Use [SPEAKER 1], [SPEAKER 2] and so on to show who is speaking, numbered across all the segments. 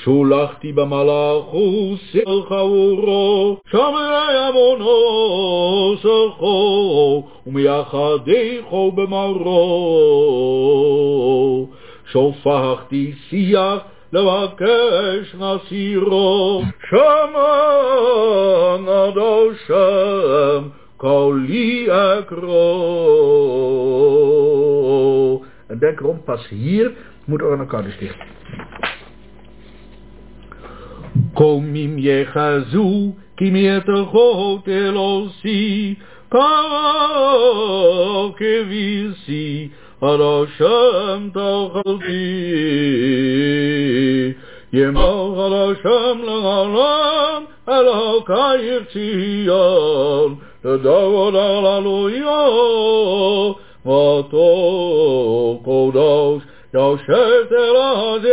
[SPEAKER 1] שולחתי במלאך וסל חאורו, שמרי עוונו סחו, ומיחדיכו במרו. שופכתי שיח לבקש נסירו, שמע עד השם קולי ekro. En denk erom, pas hier moet er een akkoord dicht. Kom im yechazu ki mir tchot elosi karo kevisi Hashem tachalti Yemach Hashem l'olam Elokai Tzion Tadavod Hallelujah Vato Kodosh Yosef Teraz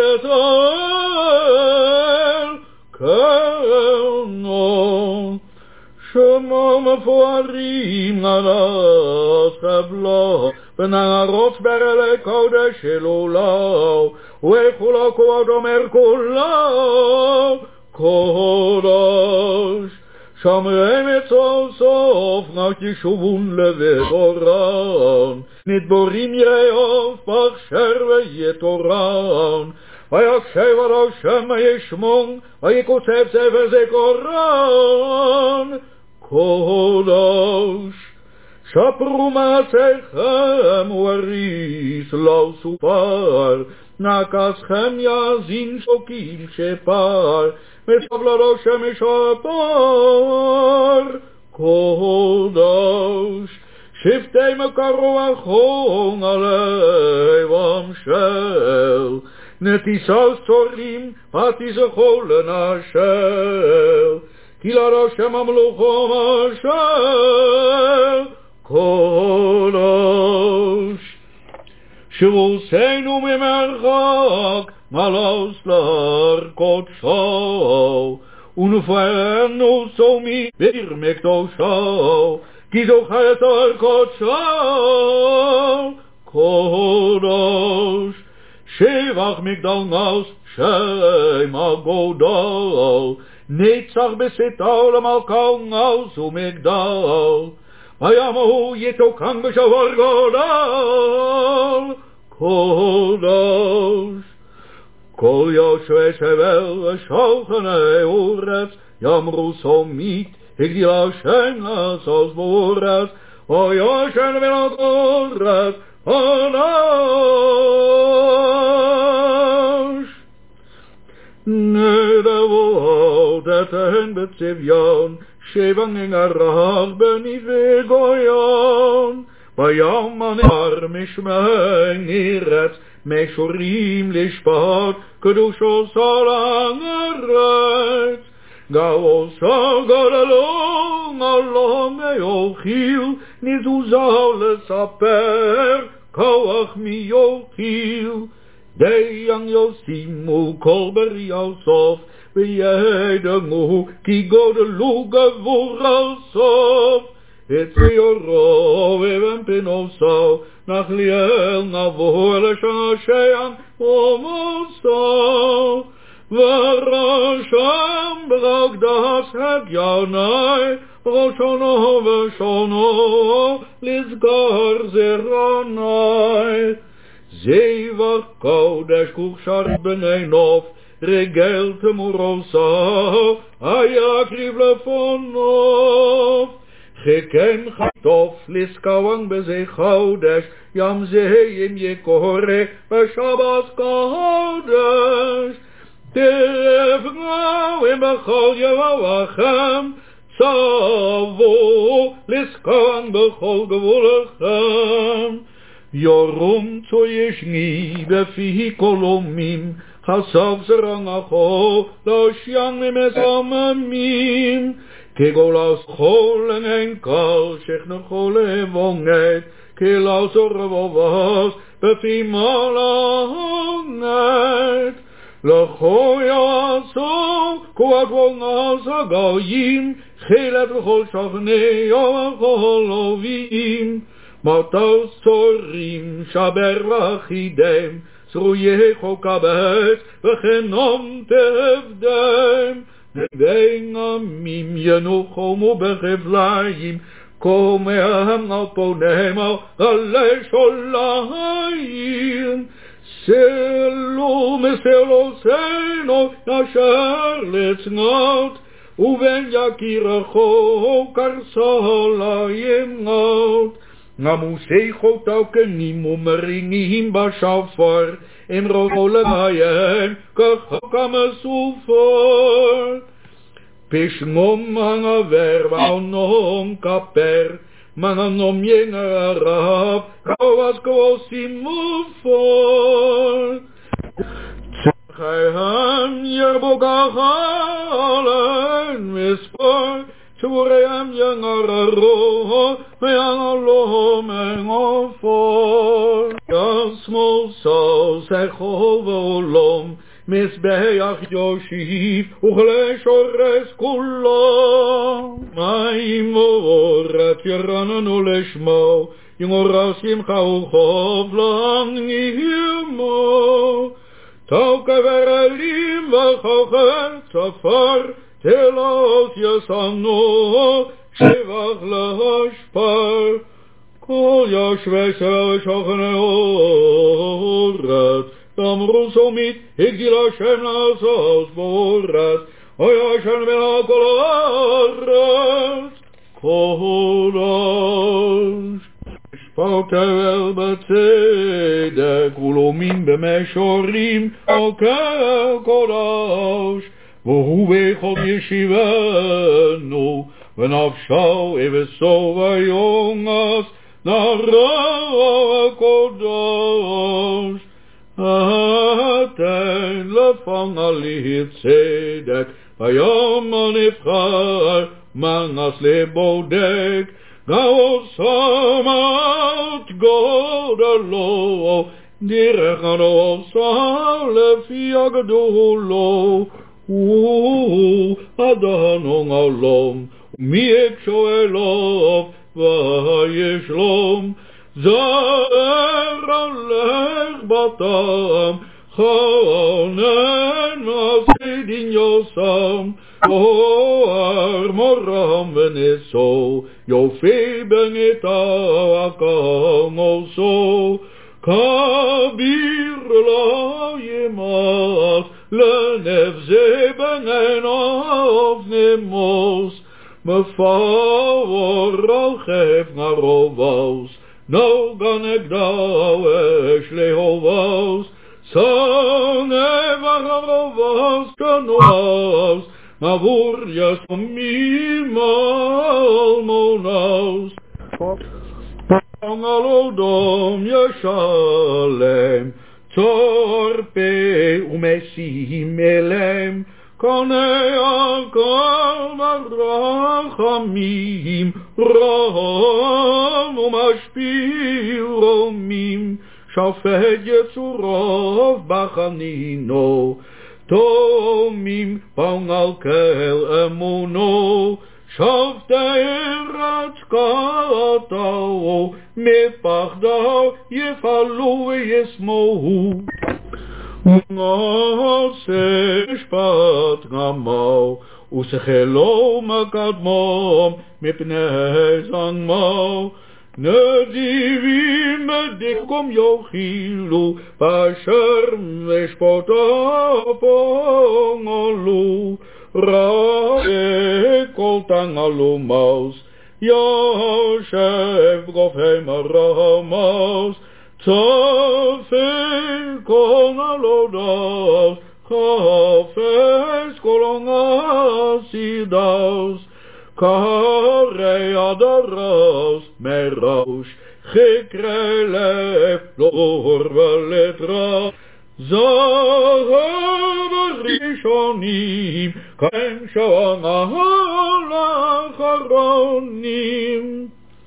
[SPEAKER 1] Yisrael Kerno Shema Mefuarim Nadas Chavlo Benarot Berele Kodesh Elulav Uechula Koadom Erkulav Kodosh Shamrei Metzosof Nach Yeshuvun Levetoran Nidborim Yeov Bachsher Veyetoran Vayakshev Hashem Vayishmon Vayikosef Sefer Zekoran Kodosh Shapru Maasechem Uaris Lo Supar Nakaschem Yazin Shokim Shepar Meshavlad Hashem Shapar Kodosh Shiftei Mekaru Achon Alei Vamshel Netisas Torim Patizachol Nashel Kilad Hashem Amluchom Ashel Kodosh Shvuseinu Mimerchak Malos Lar Kodsho Unufenu Somi Bir Mekdosho Kizochayet Ar Kodsho Kodosh Shevach Migdal Naus Shema Godal Netzach Besitao Lamalkal Naus Umigdal Vayamahu Yitokan Beshavar Godal Kodosh Kol Yoshua Shevel Shochanei Uretz Yamru Somit Higdil Hashem Nasos Boretz O Yoshen Velot Uretz Onosh Nedavot Eten Betzivyon Shevang Arach Benive Goyon Vayam Anar Mishmei Niretz Meshurim Lishpat Kedushos Alang Eretz Gaos Gadalong Along Eochil Nizuzah Lesaper Koach Miyochil Deyang Yosimu Kolber Yosof V'yedangu Ki Godelu Gavur Alsof Etziyoro V'em Pinoso Nachliel Navur L'Shashean Omoso V'rasham B'ragdas Hagyonai Roshono V'shono Lizgar Zeranai Zevach Kodesh Kuchshar B'nei Nof Regel Temurosa Ayakriv Lefonov Cheken Chatof Liskawang B'zei Chodesh Yam Zeim Yekore V'Shabbat Kodesh Tevgau Im B'chol Yevavachem Tzavu Liskawang B'chol Gevulachem Yorum Tzoyeshni B'fihi Kolomim Chasav Zerangacho Loshyan Mimezamamim Kegolas Cholen Enkal Shechnochol Evonget Kelas Orvovas B'fi Malahonet L'choya Aso Kuadvonas Agoyim Chelet V'chol Shavnei V'chol Ovim Matos Torim Shaber V'chidem זרוייך כבש וחנום תעבדם נגן עמים ינוחם ובחבליים קומם על פניהם על גלי שוליים סלו מסלוסנו ישר לצנות ובן יקירךו קרסוליים נות נמוסי חותקנים ומרינים בשופר הם רובו להם כחוקם הסופר פשמום הנעבר ועונום כפר מנענום ינערב כבוס כבוסים מופר צחם ירבו כחלן מספר שבוריהם ינעררו וינעלו מנופר ישמאל סוס החול ועולם מזבח יושיב וכלי שורש כולו מים ואורת ירננו לשמו ימורה שמחה וחוב להנעימו טוב כברלים וחוכר צפר תלות ישמנו שבח להשפר כל יושבי ישראל שוכני אורת אמרו סומית הגדיל השם לעשות בורת אוי השם בין כל הארץ קודש משפט תבל בצדק ולומים במישורים אוכל קודש והוא בכל ישיבנו ונפשו אבסו ויונס נערה הקודש אתן לפנה לי צדק ביום הנבחר מנס לבודק גאו שמת גודלו דרך הנוסע לפי הגדולו אדנו עולם מי יקשו אליו וישלום זר הלך בתם חונן מסדין יוסם אוהר מורם ונשוא יופי בניתו כמוסו כביר לא ימס לנבזה בנעיניו נמוס מפאור על חפנה רובוס נוגה נגדו אש להובוס שונא ורובוס כנועס מעבור יסומים אלמונוס פנגלו דום ישלם צור פה ומשים אלם קונה הכל ברחמים רום ומשפיל רומים שופט יצורו בחנינו תומים פנגל כל אמונו שופטי ארץ קטעו מפחדו יפעלו וישמעו נעשה משפט גמו ושכלו מקדמו מפני זנמו נדיבים בדקום יאכילו באשר משפטו פועלו ראה כל תנגלו מוס יושב גופי מרמוס צופה כל נלודוס חופש כל נסידוס קורי הדרוס מראש חקרי לב לור ולתרס זהב הראשונים כן שעון האחרונים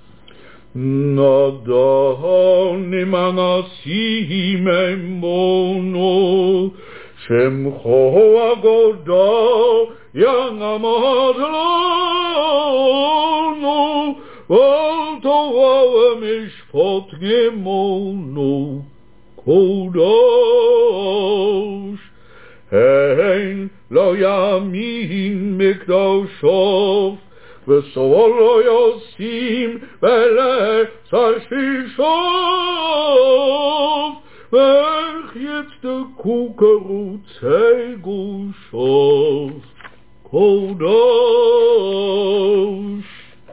[SPEAKER 1] נדונים אנסים אמונו שמחו הגודל ינמד לנו ואל תורה ומשפט גמונו קודש. הן לא יאמין מקדושו, וסול לא ישים ולצר שישוב, ואיך יצדקו קרוצי גושו. קודש.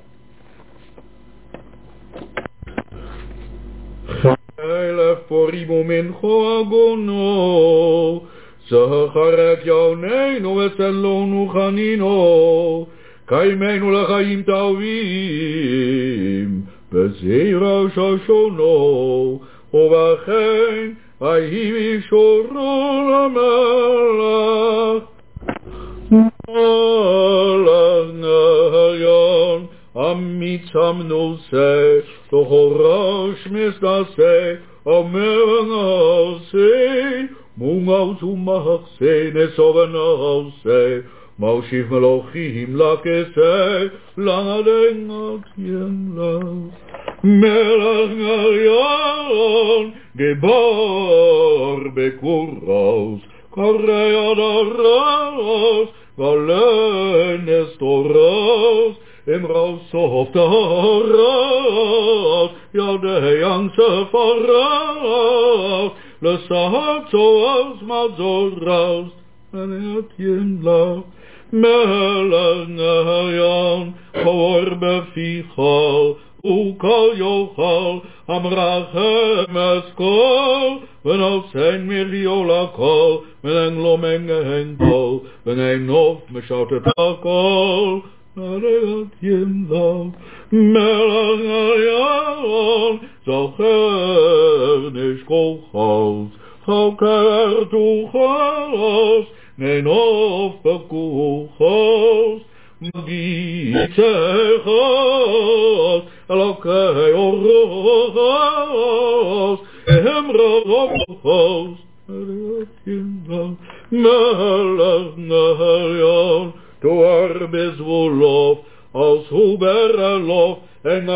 [SPEAKER 1] אלף פורים ומנחו עגונו, זכרת יוננו וצלונו חנינו, קיימנו לחיים טובים, בזרע ששונו, ובכן ויהי בישורו למלך. מלך נהריון, אמיץ המנוסה, לא חורש מסנסה, אומר נעשה, מונגאוס ומחסה, נסוב ונעשה, מושיב מלוכים לכסא, לעדנת ימלך. מלך נהריון, גיבור בקורוס, קורא עד הראש, ולנס תורוס, אמרו סוף תורוס, ידי ספרוס, לשאת צועס מזורוס, ענת ימלך. מלך נהריון, חור בפיכו, וכל יוכל, המרחם אסכול, ונוסן מליאו לכל, ונן לו מנגן כל, ונן נוף משרת הכל, ענת ימלך. מלך נהריון, זוכר נשכוחוס, חוקר תוכוס, ננוף בכוחוס, מגיצחוס, אלוקי אורוס, אמרוחוס, ענת ימלך. מלך נהריון, תואר בזבולוף, אז הוא ברלוף, אין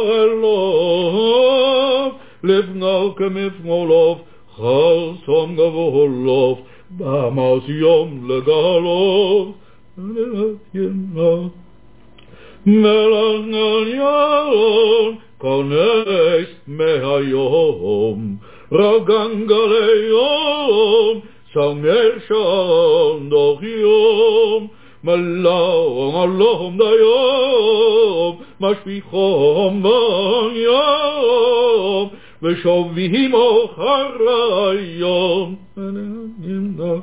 [SPEAKER 1] הרלוף, לבנו כמפמולוף, חסום גבולוף, במס יום לגלוף, ענת ימלך. מלך נהריון, כנס מהיום, רגן גלי יום, סנגר שন্দוך יום, מלאום אלום דיום, משפיחום ביום, ושובים אחר היום. ענת ימלך.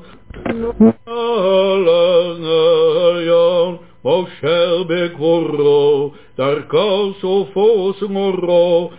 [SPEAKER 1] מלך נהריון, מושל בקבורו, דרכו סופו סמורו,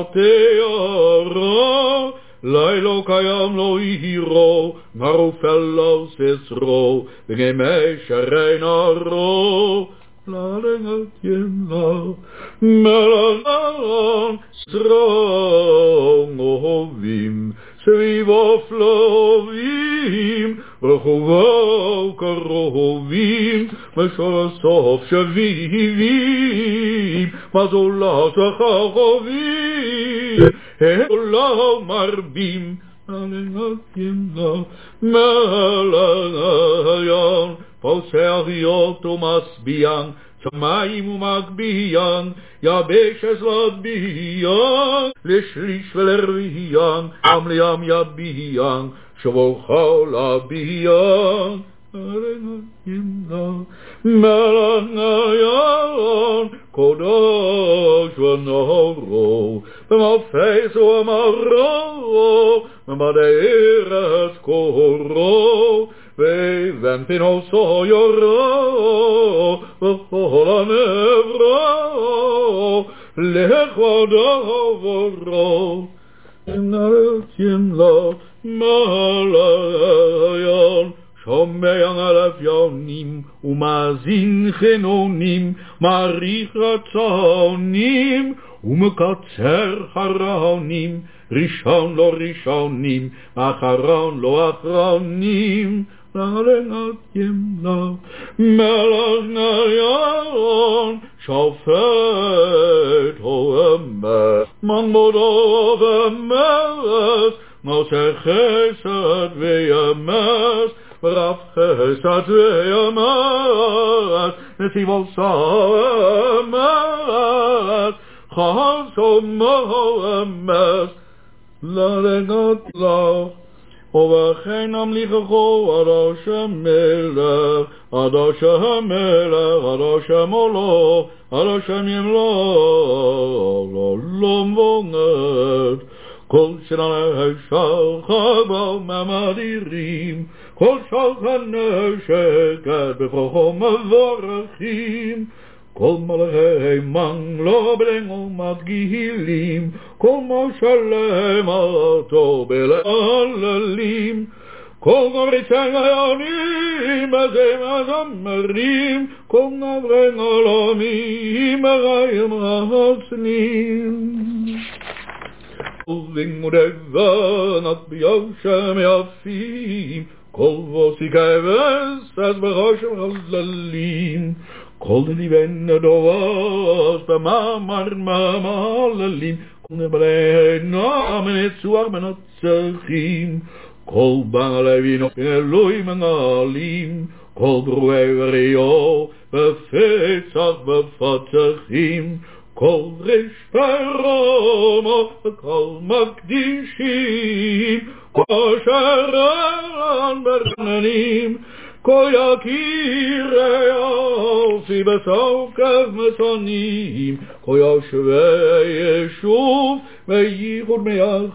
[SPEAKER 1] מטה לילו קיים לא יהירו, מרופל לא ססרו, וגמי שרי נערו, לענת ימלך. מלך נהריון, סרום אוהבים, סביבו פלובים, רחובו קרובים, משור הסוף שביבים, מזולת החרובים, העולם מרבים, ענת ימלך. מלך נהריון, פוסח יות ומשביען, שמים ומגביען, יבשת להטביען, לשליש ולרביען, עם לים יביען, שבוכו להביען, ענת ימלך. מלך נהריון, קודש ונאורו, במפס ומרו, במדי ארץ קורו, ואבן פינוסו יורו, וכל הנברו, לכבודו וברו. ענת ימלך. מלך נהריון, שומע אלף יונים, ומאזין חנונים, מעריך רצונים, ומקצר חרונים, ראשון לא ראשונים, אחרון לא אחרונים, לענת ימלך. מלך נהריון, שופט או אמת, מנבודו ואמת, Moshe chesed v'yamas, Rav chesed v'yamas, Netivol samas, Chasom mohamas, Laregot lo, ובכן המליכו עד המלך, עד המלך, עד המולו, עד ימלוך, לעולם ועד. כל שנה שחר בממדירים, כל שולחן שקט בברכה מבורכים, כל מלכי מנגלו בלנגו מדגילים, כל משלם אותו בלעללים, כל גריצי היונים בזה מזמרים, כל נברי עולמים בריים רצנים. לימודי בנות ביושם יפים, כל בוסי כבש אז בראשם חללים, כל דיבן דובס במאמר ממללים, כל נבלי נועם נצוח מנצחים, כל בעלי וינו אלוהים מנהלים, כל ברואי וריאו בפצח בפצחים, כל רשפרומו וכל מקדישים, כל שרן ברננים, כל יקירי אופי בסוף כף מצונים, כל יושבי ישוב וייחוד מיח